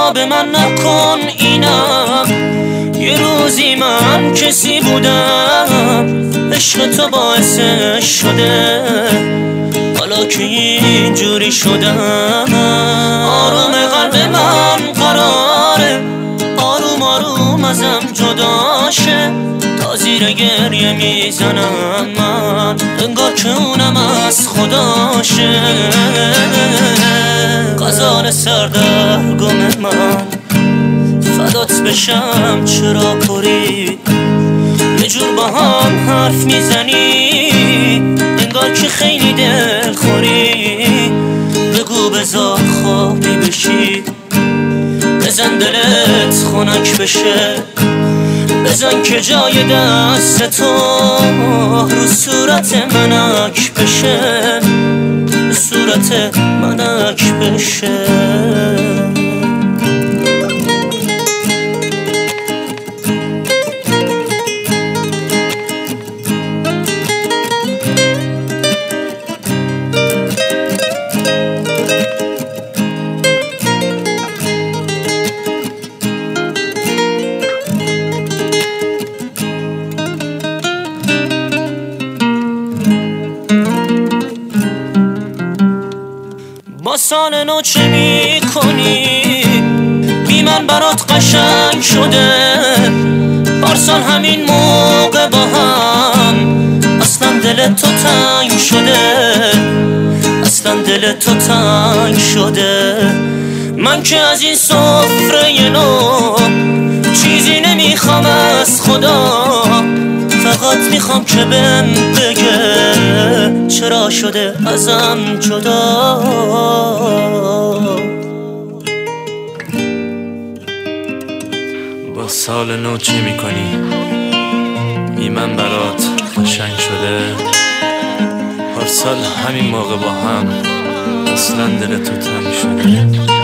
خراب من نکن اینم. یه روزی من کسی بودم عشق تو باعثش شده، حالا که اینجوری شدم. آروم قلب من قراره آروم آروم ازم جدا شه، تا زیر گریه میزنم من انگار که اونم از خداشه. غزال سردرگم من فدات بشم چرا پری، یه جور با هم حرف میزنی انگار که خیلی دل خوری. بگو بذار خوابی بشی، بزن دلت خنک بشه، بزن که جای دست تو رو صورت منک بشه، صورت منک بشه. با سال نو چه می کنی؟ بی من برات قشنگ شده، پارسال همین موقع با هم اصلا دل تو تنگ شده، اصلا دل تو تنگ شده. من که از این سفره نو چیزی نمیخوام از خدا، فقط میخوام که بهم بگه چرا شده ازم جدا. با سال نو چه میکنی؟ بی من برات قشنگ شده، پارسال همین موقع با هم اصلا دل تو تنگ شده.